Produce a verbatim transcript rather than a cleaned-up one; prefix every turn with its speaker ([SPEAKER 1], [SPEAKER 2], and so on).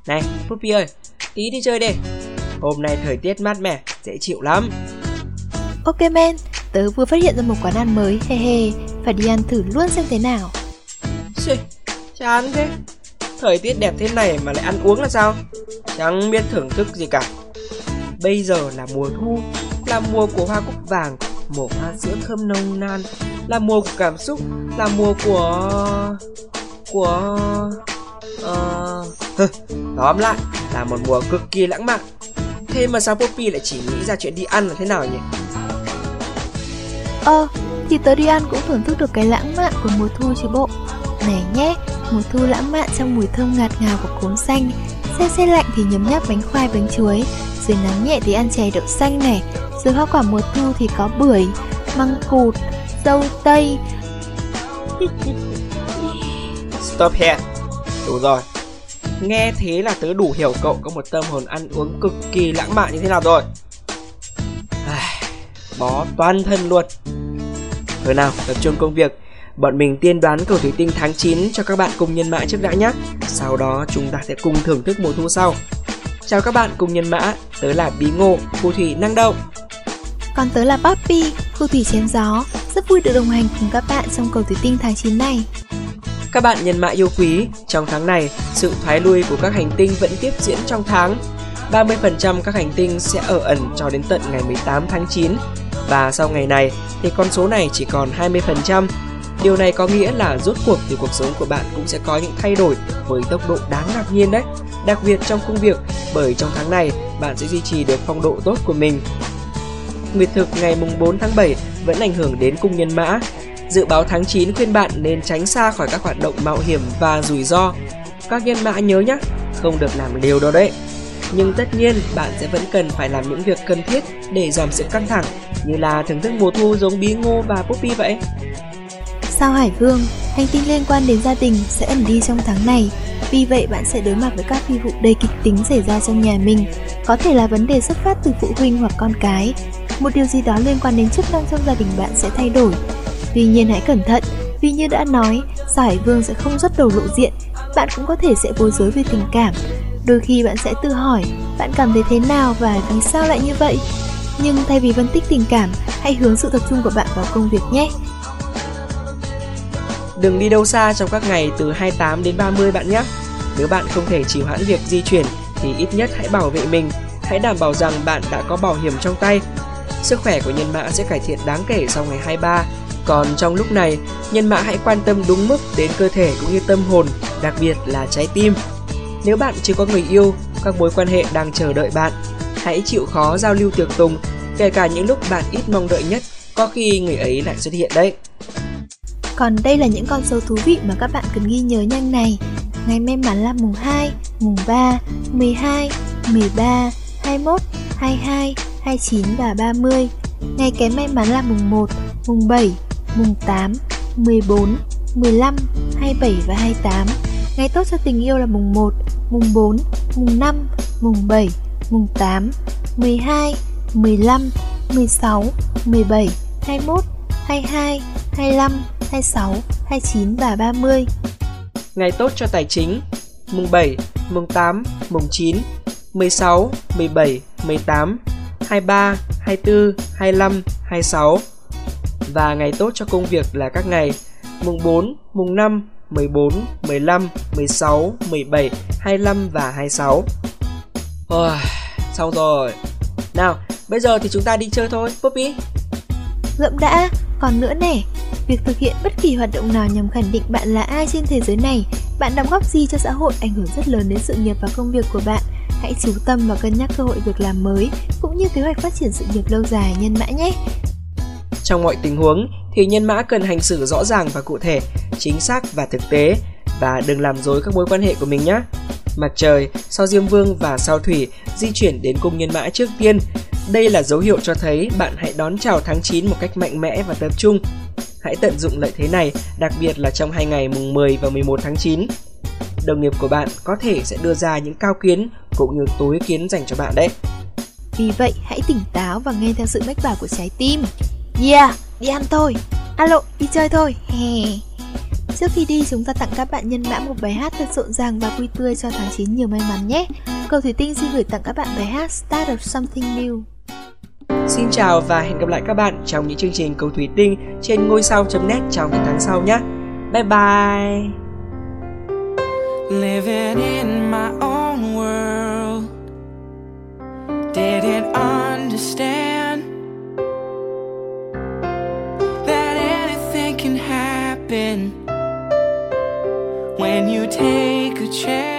[SPEAKER 1] Này Poppy ơi, tí đi chơi đi. Hôm nay thời tiết mát mẻ, dễ chịu lắm.
[SPEAKER 2] Ok men, tớ vừa phát hiện ra một quán ăn mới, he he, phải đi ăn thử luôn xem thế nào.
[SPEAKER 1] Xì, chán thế. Thời tiết đẹp thế này mà lại ăn uống là sao? Chẳng biết thưởng thức gì cả. Bây giờ là mùa thu, là mùa của hoa cúc vàng, mùa hoa sữa thơm nồng nàn, là mùa của cảm xúc, là mùa của... của... Ờ... Tóm lại là một mùa cực kỳ lãng mạn. Thế mà sao Poppy lại chỉ nghĩ ra chuyện đi ăn là thế nào nhỉ?
[SPEAKER 2] Ờ, thì tớ đi ăn cũng thưởng thức được cái lãng mạn của mùa thu chứ bộ. Này nhé, mùa thu lãng mạn trong mùi thơm ngạt ngào của cốm xanh, se se lạnh thì nhấm nháp bánh khoai bánh chuối, dưới nắng nhẹ thì ăn chè đậu xanh này, dưới hoa quả mùa thu thì có bưởi, măng cụt, dâu tây.
[SPEAKER 1] Stop here. Đủ rồi. Nghe thế là tớ đủ hiểu cậu có một tâm hồn ăn uống cực kỳ lãng mạn như thế nào rồi. Bó toàn thân luôn. Thôi nào, tập trung công việc. Bọn mình tiên đoán cầu thủy tinh tháng chín cho các bạn cùng nhân mã trước đã nhé. Sau đó chúng ta sẽ cùng thưởng thức mùa thu sau. Chào các bạn cùng nhân mã. Tớ là Bí Ngô, phù thủy năng động.
[SPEAKER 2] Còn tớ là Poppy, phù thủy chém gió. Rất vui được đồng hành cùng các bạn trong cầu thủy tinh tháng chín này.
[SPEAKER 1] Các bạn nhân mã yêu quý, trong tháng này, sự thoái lui của các hành tinh vẫn tiếp diễn trong tháng. ba mươi phần trăm các hành tinh sẽ ở ẩn cho đến tận ngày mười tám tháng chín. Và sau ngày này thì con số này chỉ còn hai mươi phần trăm. Điều này có nghĩa là rốt cuộc thì cuộc sống của bạn cũng sẽ có những thay đổi với tốc độ đáng ngạc nhiên đấy. Đặc biệt trong công việc, bởi trong tháng này bạn sẽ duy trì được phong độ tốt của mình. Nguyệt thực ngày mùng bốn tháng bảy vẫn ảnh hưởng đến cung nhân mã. Dự báo tháng chín khuyên bạn nên tránh xa khỏi các hoạt động mạo hiểm và rủi ro. Các nhân mã nhớ nhé, không được làm liều đâu đấy. Nhưng tất nhiên bạn sẽ vẫn cần phải làm những việc cần thiết để giảm sự căng thẳng, như là thưởng thức mùa thu giống Bí Ngô và Poppy vậy.
[SPEAKER 2] Sao Hải Vương, hành tinh liên quan đến gia đình sẽ ẩn đi trong tháng này. Vì vậy bạn sẽ đối mặt với các phi vụ đầy kịch tính xảy ra trong nhà mình. Có thể là vấn đề xuất phát từ phụ huynh hoặc con cái. Một điều gì đó liên quan đến chức năng trong gia đình bạn sẽ thay đổi. Tuy nhiên hãy cẩn thận, vì như đã nói, Sao Hải Vương sẽ không xuất đầu lộ diện. Bạn cũng có thể sẽ bối rối về tình cảm. Đôi khi bạn sẽ tự hỏi, bạn cảm thấy thế nào và vì sao lại như vậy? Nhưng thay vì phân tích tình cảm, hãy hướng sự tập trung của bạn vào công việc nhé.
[SPEAKER 1] Đừng đi đâu xa trong các ngày từ hai mươi tám đến ba mươi bạn nhé. Nếu bạn không thể trì hoãn việc di chuyển thì ít nhất hãy bảo vệ mình. Hãy đảm bảo rằng bạn đã có bảo hiểm trong tay. Sức khỏe của nhân mã sẽ cải thiện đáng kể sau ngày hai mươi ba. Còn trong lúc này, nhân mã hãy quan tâm đúng mức đến cơ thể cũng như tâm hồn, đặc biệt là trái tim. Nếu bạn chưa có người yêu, các mối quan hệ đang chờ đợi bạn. Hãy chịu khó giao lưu tiệc tùng, kể cả những lúc bạn ít mong đợi nhất, có khi người ấy lại xuất hiện đấy.
[SPEAKER 2] Còn đây là những con số thú vị mà các bạn cần ghi nhớ nhanh này. Ngày may mắn là mùng hai, mùng ba, mười hai, mười ba, hai mươi mốt, hai mươi hai, hai mươi chín và ba mươi. Ngày kém may mắn là mùng một, mùng bảy, mùng tám, mười bốn, mười lăm, hai mươi bảy và hai mươi tám. Ngày tốt cho tình yêu là mùng một, mùng bốn, mùng năm, mùng bảy, mùng tám, mười hai, mười lăm, mười sáu, mười bảy, hai mươi mốt, hai mươi hai, hai mươi lăm, hai mươi sáu, hai mươi chín và ba mươi.
[SPEAKER 1] Ngày tốt cho tài chính: mùng bảy, mùng tám, mùng chín, mười sáu, mười bảy, mười tám, hai mươi ba, hai mươi tư, hai mươi lăm, hai mươi sáu. Và ngày tốt cho công việc là các ngày mùng bốn, mùng năm, mười bốn, mười lăm, mười sáu, mười bảy, hai mươi lăm và hai mươi sáu. Ôi, xong rồi. Nào, bây giờ thì chúng ta đi chơi thôi, Poppy.
[SPEAKER 2] Ngậm đã, còn nữa nè. Việc thực hiện bất kỳ hoạt động nào nhằm khẳng định bạn là ai trên thế giới này, bạn đóng góp gì cho xã hội ảnh hưởng rất lớn đến sự nghiệp và công việc của bạn. Hãy chú tâm và cân nhắc cơ hội việc làm mới, cũng như kế hoạch phát triển sự nghiệp lâu dài nhân mã nhé.
[SPEAKER 1] Trong mọi tình huống thì nhân mã cần hành xử rõ ràng và cụ thể, chính xác và thực tế, và đừng làm dối các mối quan hệ của mình nhé. Mặt trời, sao Diêm Vương và sao Thủy di chuyển đến cung nhân mã trước tiên. Đây là dấu hiệu cho thấy bạn hãy đón chào tháng chín một cách mạnh mẽ và tập trung. Hãy tận dụng lợi thế này, đặc biệt là trong hai ngày mùng mười và mười một tháng chín. Đồng nghiệp của bạn có thể sẽ đưa ra những cao kiến cũng như tối kiến dành cho bạn đấy.
[SPEAKER 2] Vì vậy, hãy tỉnh táo và nghe theo sự mách bảo của trái tim. Yeah, đi ăn thôi. Alo, đi chơi thôi. Hè. Trước khi đi, chúng ta tặng các bạn nhân mã một bài hát thật rộn ràng và vui tươi cho tháng chín nhiều may mắn nhé. Cầu Thủy Tinh xin gửi tặng các bạn bài hát Start of Something New.
[SPEAKER 1] Xin chào và hẹn gặp lại các bạn trong những chương trình Cầu Thủy Tinh trên ngôi sao chấm net trong những tháng sau nhé. Bye bye.
[SPEAKER 3] Living in my own world, didn't understand that anything can happen when you take a chance.